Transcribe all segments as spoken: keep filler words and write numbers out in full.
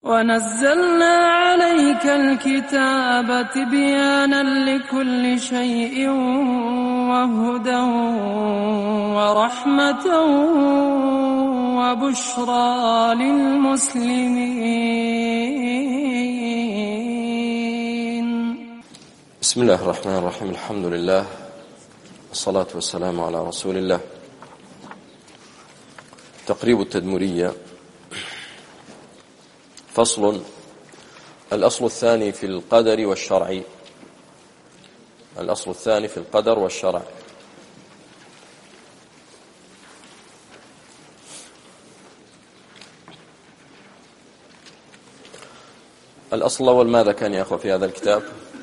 ونزلنا عليك الكتاب تبيانا لكل شيء وهدى ورحمة وبشرى للمسلمين. بسم الله الرحمن الرحيم. الحمد لله والصلاة والسلام على رسول الله. تقريب التدمرية. فصل. الأصل الثاني في القدر والشرع. الأصل الثاني في القدر والشرع. الأصل الأول ماذا كان يا أخوة في هذا الكتاب؟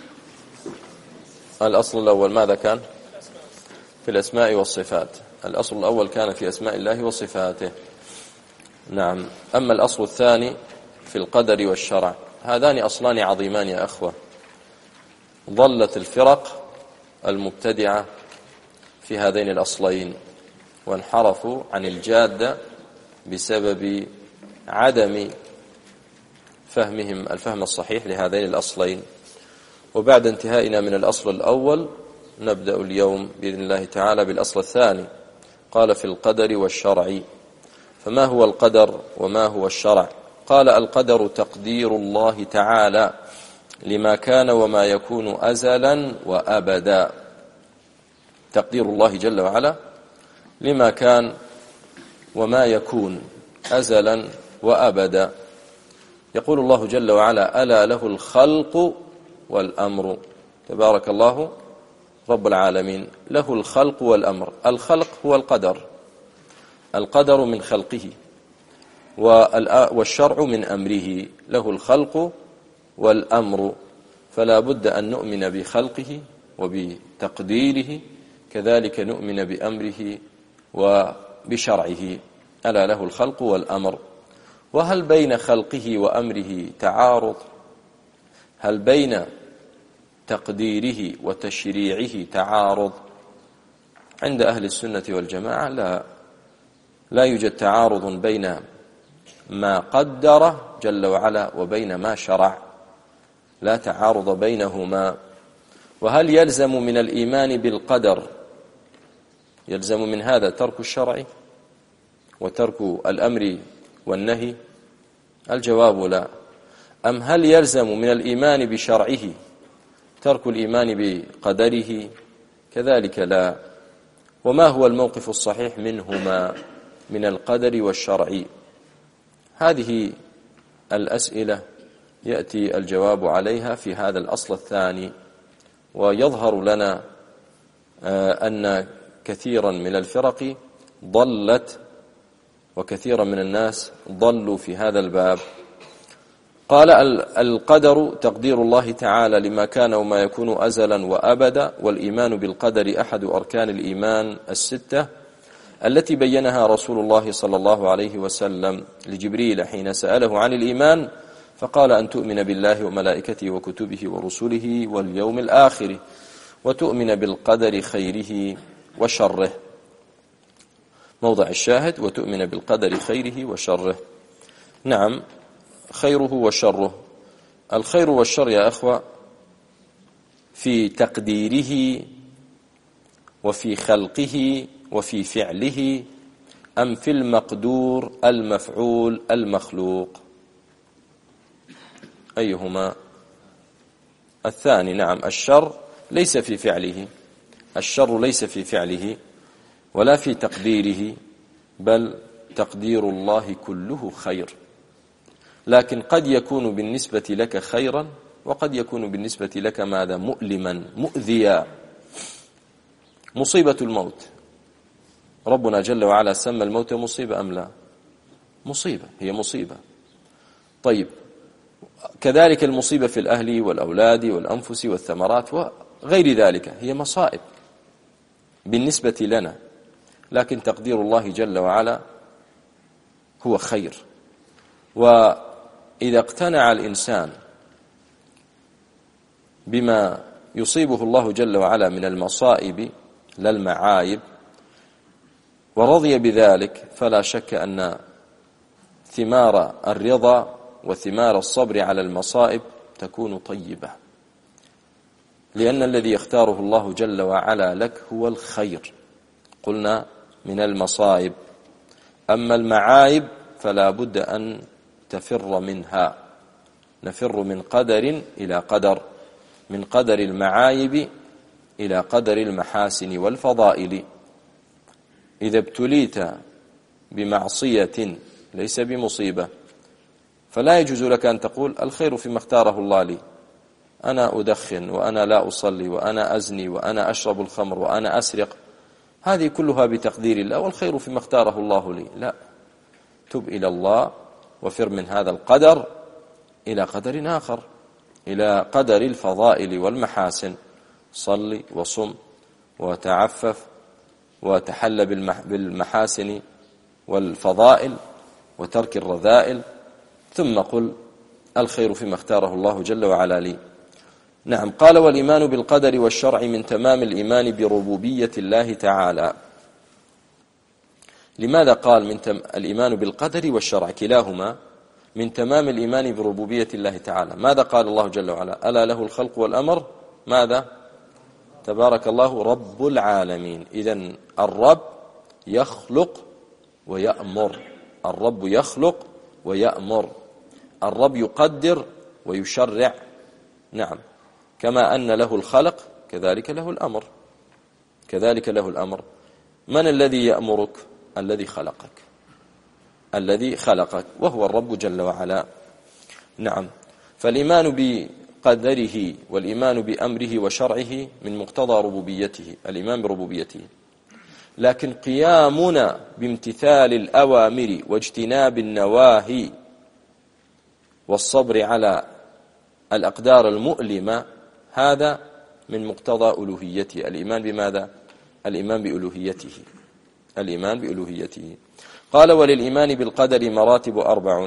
الأصل الأول ماذا كان؟ في الأسماء والصفات. الأصل الأول كان في أسماء الله وصفاته. نعم. أما الأصل الثاني في القدر والشرع، هذان أصلان عظيمان يا أخوة. ضلت الفرق المبتدعة في هذين الأصلين وانحرفوا عن الجادة بسبب عدم فهمهم الفهم الصحيح لهذين الأصلين. وبعد انتهائنا من الأصل الأول نبدأ اليوم بإذن الله تعالى بالأصل الثاني. قال في القدر والشرع. فما هو القدر وما هو الشرع؟ قال القدر تقدير الله تعالى لما كان وما يكون أزلا وأبدا. تقدير الله جل وعلا لما كان وما يكون أزلا وأبدا. يقول الله جل وعلا: ألا له الخلق والأمر. تبارك الله رب العالمين، له الخلق والأمر. الخلق هو القدر، القدر من خلقه، والشرع من أمره. له الخلق والأمر، فلا بد أن نؤمن بخلقه وبتقديره، كذلك نؤمن بأمره وبشرعه. ألا له الخلق والأمر. وهل بين خلقه وأمره تعارض؟ هل بين تقديره وتشريعه تعارض؟ عند أهل السنة والجماعة لا لا يوجد تعارض بين ما قدر جل وعلا وبين ما شرع، لا تعارض بينهما. وهل يلزم من الإيمان بالقدر، يلزم من هذا ترك الشرع وترك الأمر والنهي؟ الجواب لا. أم هل يلزم من الإيمان بشرعه ترك الإيمان بقدره؟ كذلك لا. وما هو الموقف الصحيح منهما، من القدر والشرع؟ هذه الأسئلة يأتي الجواب عليها في هذا الأصل الثاني. ويظهر لنا أن كثيرا من الفرق ضلت وكثيرا من الناس ضلوا في هذا الباب. قال القدر تقدير الله تعالى لما كان وما يكون أزلا وأبدا. والإيمان بالقدر أحد أركان الإيمان الستة التي بينها رسول الله صلى الله عليه وسلم لجبريل حين سأله عن الإيمان، فقال: أن تؤمن بالله وملائكته وكتبه ورسله واليوم الآخر، وتؤمن بالقدر خيره وشره. موضع الشاهد: وتؤمن بالقدر خيره وشره. نعم، خيره وشره. الخير والشر يا أخوة في تقديره وفي خلقه وفي فعله، أم في المقدور المفعول المخلوق؟ أيهما؟ الثاني. نعم، الشر ليس في فعله، الشر ليس في فعله ولا في تقديره، بل تقدير الله كله خير. لكن قد يكون بالنسبة لك خيرا، وقد يكون بالنسبة لك ماذا؟ مؤلما مؤذيا. مصيبة الموت، ربنا جل وعلا سمى الموت مصيبة أم لا؟ مصيبة، هي مصيبة. طيب، كذلك المصيبة في الأهل والأولاد والأنفس والثمرات وغير ذلك هي مصائب بالنسبة لنا، لكن تقدير الله جل وعلا هو خير. وإذا اقتنع الإنسان بما يصيبه الله جل وعلا من المصائب لا المعايب ورضي بذلك، فلا شك أن ثمار الرضا وثمار الصبر على المصائب تكون طيبة، لأن الذي يختاره الله جل وعلا لك هو الخير، قلنا من المصائب. أما المعايب فلا بد أن تفر منها، نفر من قدر إلى قدر، من قدر المعايب إلى قدر المحاسن والفضائل. إذا ابتليت بمعصية ليس بمصيبة فلا يجوز لك أن تقول الخير فيما اختاره الله لي، أنا أدخن وأنا لا أصلي وأنا أزني وأنا أشرب الخمر وأنا أسرق، هذه كلها بتقدير الله والخير فيما اختاره الله لي. لا، تب إلى الله وفر من هذا القدر إلى قدر آخر، إلى قدر الفضائل والمحاسن. صلي وصم وتعفف وتحل بالمحاسن والفضائل وترك الرذائل، ثم قل الخير فيما اختاره الله جل وعلا لي. نعم. قال والإيمان بالقدر والشرع من تمام الإيمان بربوبية الله تعالى. لماذا قال من تم الإيمان بالقدر والشرع؟ كلاهما من تمام الإيمان بربوبية الله تعالى. ماذا قال الله جل وعلا؟ ألا له الخلق والأمر. ماذا؟ تبارك الله رب العالمين. إذن الرب يخلق ويأمر، الرب يخلق ويأمر، الرب يقدر ويشرع. نعم، كما أن له الخلق كذلك له الأمر، كذلك له الأمر. من الذي يأمرك؟ الذي خلقك، الذي خلقك وهو الرب جل وعلا. نعم. فالإيمان بقدره والإيمان بأمره وشرعه من مقتضى ربوبيته، الإيمان بربوبيته. لكن قيامنا بامتثال الأوامر واجتناب النواهي والصبر على الأقدار المؤلمة هذا من مقتضى ألوهيته. الإيمان بماذا؟ الإيمان بألوهيته، الإيمان بألوهيته. قال وللإيمان بالقدر مراتب أربع.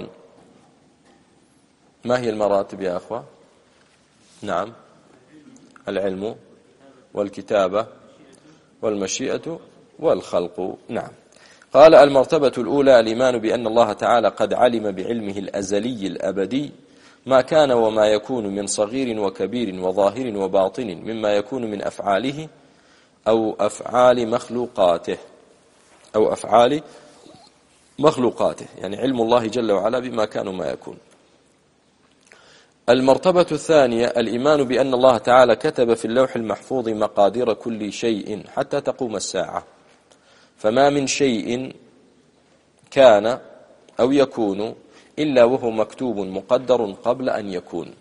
ما هي المراتب يا أخوة؟ نعم، العلم والكتابة والمشيئة والخلق. نعم. قال المرتبة الأولى الإيمان بأن الله تعالى قد علم بعلمه الأزلي الأبدي ما كان وما يكون من صغير وكبير وظاهر وباطن مما يكون من أفعاله أو أفعال مخلوقاته أو أفعال مخلوقاته، يعني علم الله جل وعلا بما كان وما يكون. المرتبة الثانية الإيمان بأن الله تعالى كتب في اللوح المحفوظ مقادير كل شيء حتى تقوم الساعة، فما من شيء كان أو يكون إلا وهو مكتوب مقدر قبل أن يكون.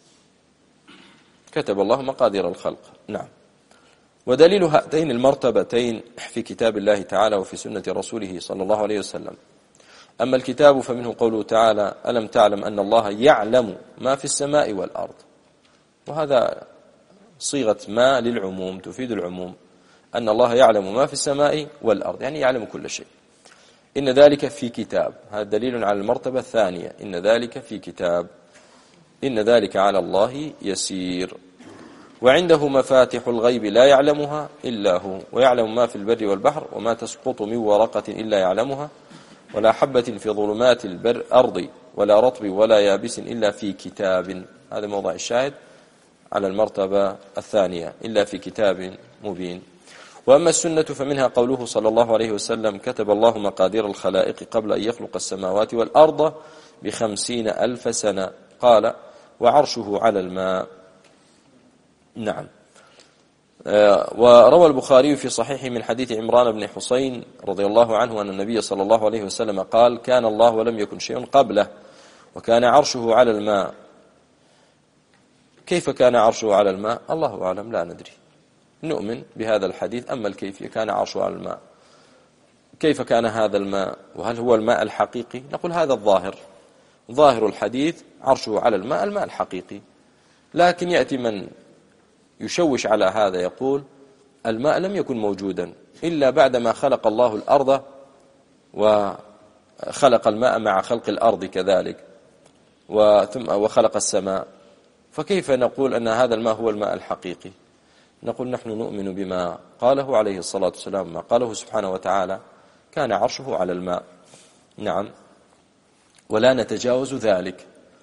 كتب الله مقادير الخلق. نعم. ودليل هاتين المرتبتين في كتاب الله تعالى وفي سنة رسوله صلى الله عليه وسلم. أما الكتاب فمنه قوله تعالى ألم تعلم أن الله يعلم ما في السماء والأرض، وهذا صيغة ما للعموم تفيد العموم، أن الله يعلم ما في السماء والأرض، يعني يعلم كل شيء. إن ذلك في كتاب، هذا دليل على المرتبة الثانية، إن ذلك في كتاب، إن ذلك على الله يسير. وعنده مفاتح الغيب لا يعلمها إلا هو، ويعلم ما في البر والبحر وما تسقط من ورقة إلا يعلمها ولا حبة في ظلمات الأرض ولا رطب ولا يابس إلا في كتاب. هذا موضع الشاهد على المرتبة الثانية، إلا في كتاب مبين. وأما السنة فمنها قوله صلى الله عليه وسلم كتب الله مقادير الخلائق قبل أن يخلق السماوات والأرض بخمسين ألف سنة، قال وعرشه على الماء. نعم. وروى البخاري في صحيحه من حديث عمران بن حسين رضي الله عنه أن النبي صلى الله عليه وسلم قال كان الله ولم يكن شيء قبله وكان عرشه على الماء. كيف كان عرشه على الماء؟ الله أعلم، لا ندري، نؤمن بهذا الحديث. أما الكيفية كان عرشه على الماء، كيف كان هذا الماء وهل هو الماء الحقيقي؟ نقول هذا الظاهر، ظاهر الحديث عرشه على الماء، الماء الحقيقي. لكن يأتي من يشوش على هذا يقول الماء لم يكن موجودا إلا بعدما خلق الله الأرض وخلق الماء مع خلق الأرض كذلك وثم وخلق السماء، فكيف نقول أن هذا الماء هو الماء الحقيقي؟ نقول نحن نؤمن بما قاله عليه الصلاة والسلام، ما قاله سبحانه وتعالى كان عرشه على الماء. نعم. ولا نتجاوز ذلك،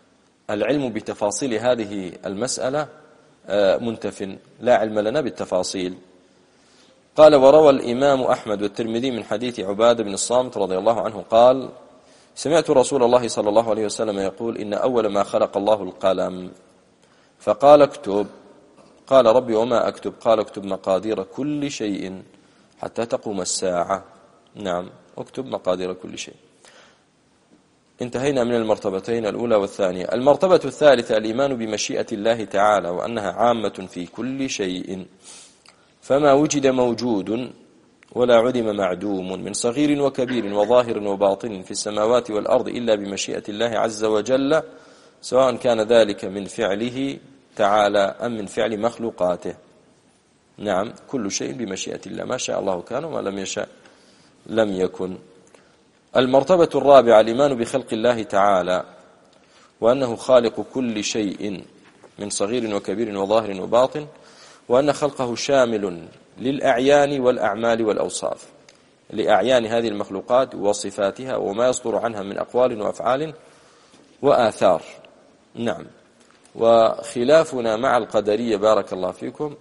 العلم بتفاصيل هذه المسألة منتف، لا علم لنا بالتفاصيل. قال: وروى الإمام أحمد والترمذي من حديث عبادة بن الصامت رضي الله عنه قال: سمعت رسول الله صلى الله عليه وسلم يقول: إن أول ما خلق الله القلم، فقال: اكتب. قال: ربي وما أكتب؟ قال: اكتب مقادير كل شيء حتى تقوم الساعة. نعم، اكتب مقادير كل شيء. انتهينا من المرتبتين الأولى والثانية. المرتبة الثالثة الإيمان بمشيئة الله تعالى، وأنها عامة في كل شيء، فما وجد موجود ولا عدم معدوم من صغير وكبير وظاهر وباطن في السماوات والأرض إلا بمشيئة الله عز وجل، سواء كان ذلك من فعله تعالى أم من فعل مخلوقاته. نعم، كل شيء بمشيئة الله، ما شاء الله كان وما لم يشاء لم يكن. المرتبة الرابعة الإيمان بخلق الله تعالى، وأنه خالق كل شيء من صغير وكبير وظاهر وباطن، وأن خلقه شامل للأعيان والأعمال والأوصاف، لأعيان هذه المخلوقات وصفاتها وما يصدر عنها من أقوال وأفعال وآثار. نعم. وخلافنا مع القدرية بارك الله فيكم،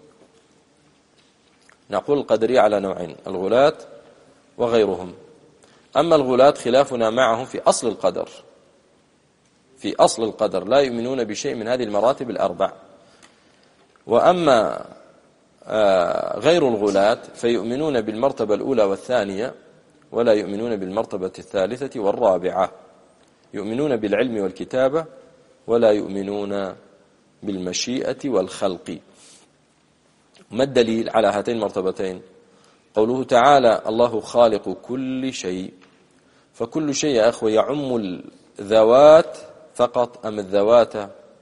نقول القدرية على نوعين: الغلاة وغيرهم. أما الغلاة خلافنا معهم في أصل القدر، في أصل القدر لا يؤمنون بشيء من هذه المراتب الأربع. وأما غير الغلاة فيؤمنون بالمرتبة الأولى والثانية، ولا يؤمنون بالمرتبة الثالثة والرابعة. يؤمنون بالعلم والكتابة، ولا يؤمنون بالمشيئة والخلق. ما الدليل على هاتين المرتبتين؟ قوله تعالى: الله خالق كل شيء. فكل شيء يا أخوة يعم الذوات فقط أم الذوات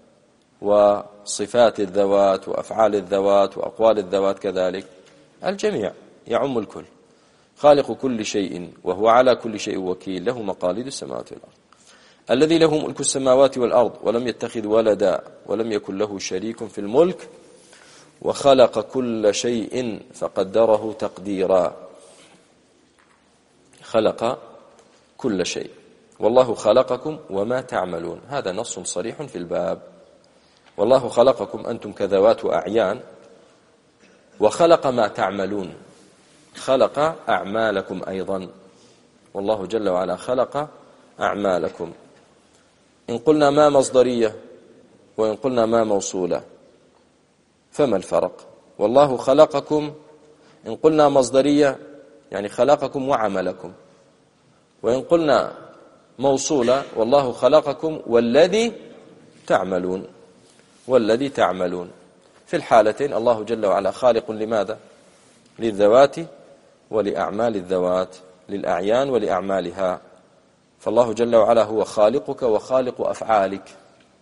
وصفات الذوات وأفعال الذوات وأقوال الذوات كذلك؟ الجميع، يعم الكل. خالق كل شيء وهو على كل شيء وكيل، له مقاليد السماوات والأرض، الذي له ملك السماوات والأرض ولم يتخذ ولدا ولم يكن له شريك في الملك، وخلق كل شيء فقدره تقديرا. خلق كل شيء. والله خلقكم وما تعملون، هذا نص صريح في الباب. والله خلقكم أنتم كذوات وأعيان، وخلق ما تعملون، خلق أعمالكم أيضا. والله جل وعلا خلق أعمالكم. إن قلنا ما مصدرية وإن قلنا ما موصولة، فما الفرق؟ والله خلقكم إن قلنا مصدرية يعني خلقكم وعملكم، وإن قلنا موصولة والله خلقكم والذي تعملون، والذي تعملون. في الحالتين الله جل وعلا خالق لماذا؟ للذوات ولأعمال الذوات، للأعيان ولأعمالها. فالله جل وعلا هو خالقك وخالق أفعالك.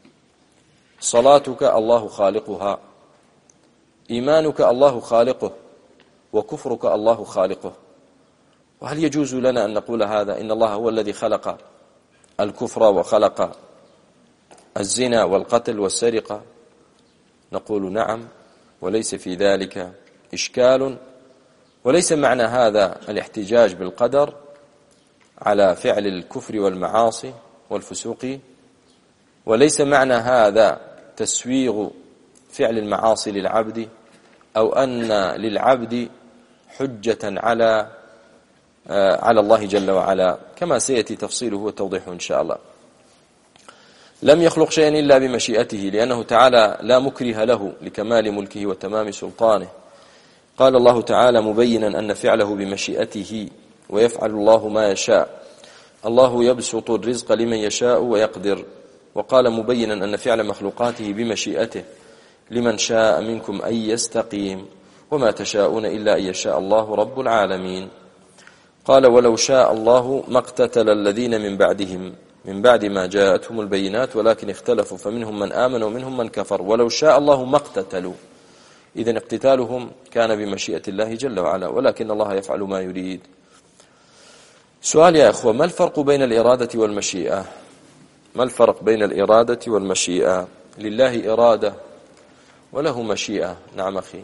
صلاتك الله خالقها، إيمانك الله خالقه، وكفرك الله خالقه. وهل يجوز لنا أن نقول هذا؟ إن الله هو الذي خلق الكفر وخلق الزنا والقتل والسرقة. نقول نعم، وليس في ذلك إشكال، وليس معنى هذا الاحتجاج بالقدر على فعل الكفر والمعاصي والفسوق، وليس معنى هذا تسويغ فعل المعاصي للعبد، أو أن للعبد حجة على على الله جل وعلا، كما سيأتي تفصيله وتوضيحه إن شاء الله. لم يخلق شيئا إلا بمشيئته، لأنه تعالى لا مكره له لكمال ملكه وتمام سلطانه. قال الله تعالى مبينا أن فعله بمشيئته، ويفعل الله ما يشاء. الله يبسط الرزق لمن يشاء ويقدر. وقال مبينا أن فعل مخلوقاته بمشيئته لمن شاء منكم أن يستقيم، وما تشاءون إلا أن يشاء الله رب العالمين. قال ولو شاء الله ما اقتتل الذين من بعدهم من بعد ما جاءتهم البينات ولكن اختلفوا فمنهم من آمن ومنهم من كفر ولو شاء الله ما اقتتلوا. إذن اقتتالهم كان بمشيئة الله جل وعلا، ولكن الله يفعل ما يريد. سؤال يا أخوة، ما الفرق بين الإرادة والمشيئة؟ ما الفرق بين الإرادة والمشيئة؟ لله إرادة وله مشيئة. نعم أخي،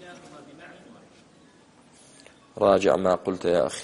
راجع ما قلت يا أخي.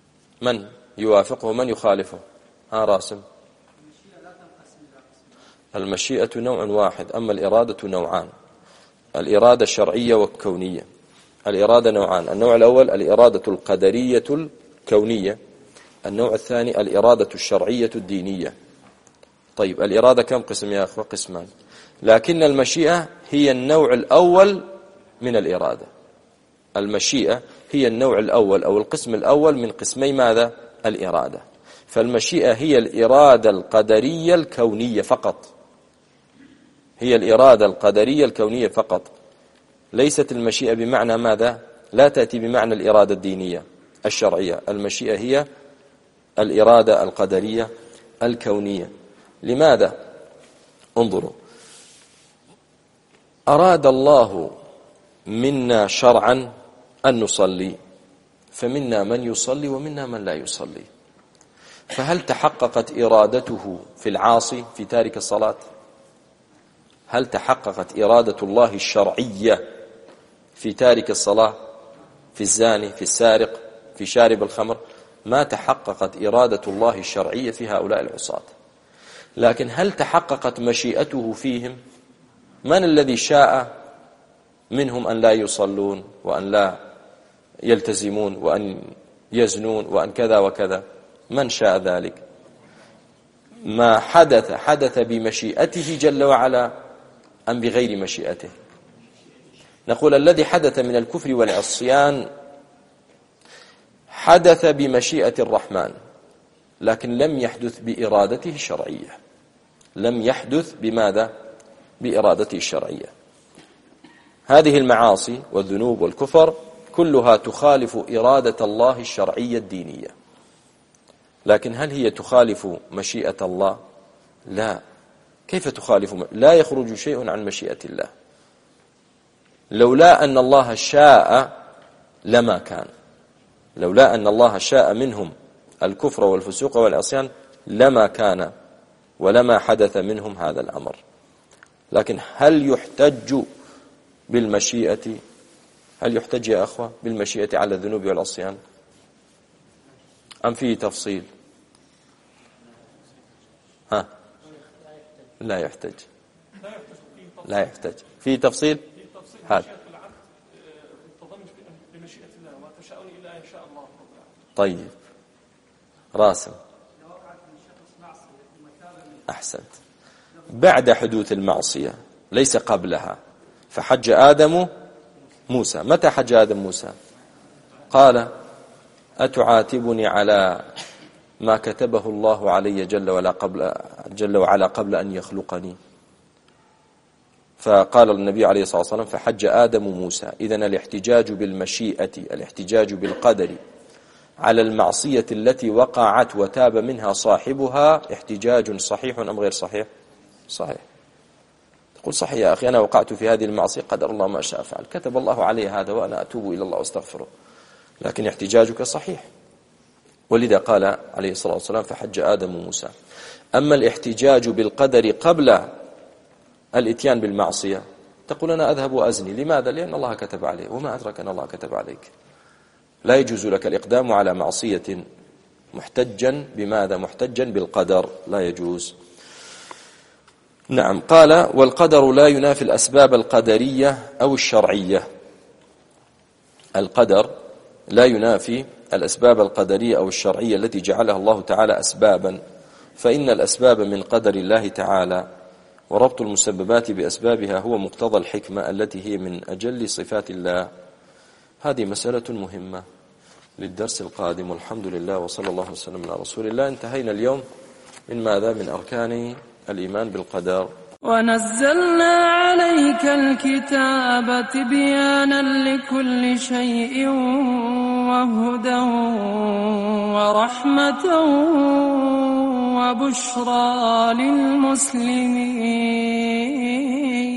من يوافقه ومن يخالفه؟ ها راسم. المشيئة نوع واحد، أما الإرادة نوعان، الإرادة الشرعية والكونية. الإرادة نوعان، النوع الأول الإرادة القدرية الكونية، النوع الثاني الإرادة الشرعية الدينية. طيب الإرادة كم قسم يا أخوة؟ قسمان، لكن المشيئة هي النوع الأول من الإرادة. المشيئة هي النوع الأول أو القسم الأول من قسمي ماذا؟ الإرادة. فالمشيئة هي الإرادة القدرية الكونية فقط، هي الإرادة القدرية الكونية فقط، ليست المشيئة بمعنى ماذا؟ لا تأتي بمعنى الإرادة الدينية الشرعية. المشيئة هي الإرادة القدرية الكونية. لماذا؟ انظروا، أراد الله منا شرعا أن نصلي، فمنا من يصلي ومنا من لا يصلي، فهل تحققت إرادته في العاصي في تارك الصلاة؟ هل تحققت إرادة الله الشرعية في تارك الصلاة، في الزاني، في السارق، في شارب الخمر؟ ما تحققت إرادة الله الشرعية في هؤلاء العصاة. لكن هل تحققت مشيئته فيهم؟ من الذي شاء منهم أن لا يصلون وأن لا يلتزمون وأن يزنون وأن كذا وكذا؟ من شاء ذلك؟ ما حدث حدث بمشيئته جل وعلا أم بغير مشيئته؟ نقول الذي حدث من الكفر والعصيان حدث بمشيئة الرحمن، لكن لم يحدث بإرادته الشرعية، لم يحدث بماذا؟ بإرادته الشرعية. هذه المعاصي والذنوب والكفر كلها تخالف إرادة الله الشرعية الدينية، لكن هل هي تخالف مشيئة الله؟ لا. كيف تخالف؟ لا يخرج شيء عن مشيئة الله. لولا أن الله شاء لما كان، لولا أن الله شاء منهم الكفر والفسوق والعصيان لما كان ولما حدث منهم هذا الأمر. لكن هل يحتج بالمشيئة؟ هل يحتج يا أخوة بالمشيئة على الذنوب والعصيان أم فيه تفصيل؟ ها؟ لا يحتج، لا يحتج فيه تفصيل. هذا طيب راسم أحسنت. بعد حدوث المعصية ليس قبلها، فحج آدم موسى. متى حج آدم موسى؟ قال أتعاتبني على ما كتبه الله علي جل وعلا قبل, جل وعلا قبل أن يخلقني؟ فقال النبي عليه الصلاة والسلام فحج آدم موسى. إذن الاحتجاج بالمشيئة، الاحتجاج بالقدر على المعصية التي وقعت وتاب منها صاحبها احتجاج صحيح أم غير صحيح؟ صحيح. تقول صحيح يا أخي أنا وقعت في هذه المعصية، قدر الله ما شاء فعل، كتب الله علي هذا وأنا أتوب إلى الله واستغفره، لكن احتجاجك صحيح. ولذا قال عليه الصلاة والسلام فحج آدم موسى. أما الاحتجاج بالقدر قبل الاتيان بالمعصية، تقول أنا أذهب وأزني، لماذا؟ لأن الله كتب عليه، وما أدرك أن الله كتب عليك. لا يجوز لك الإقدام على معصية محتجا بماذا؟ محتجا بالقدر، لا يجوز. نعم. قال والقدر لا ينافي الأسباب القدرية أو الشرعية. القدر لا ينافي الأسباب القدرية أو الشرعية التي جعلها الله تعالى أسبابا، فإن الأسباب من قدر الله تعالى، وربط المسببات بأسبابها هو مقتضى الحكمة التي هي من أجل صفات الله. هذه مسألة مهمة للدرس القادم، والحمد لله وصلى الله وسلم على رسول الله. انتهينا اليوم من ماذا؟ من أركان الإيمان بالقدر. ونزلنا عليك الكتاب تبيانا لكل شيء وهدى ورحمة وبشرى للمسلمين.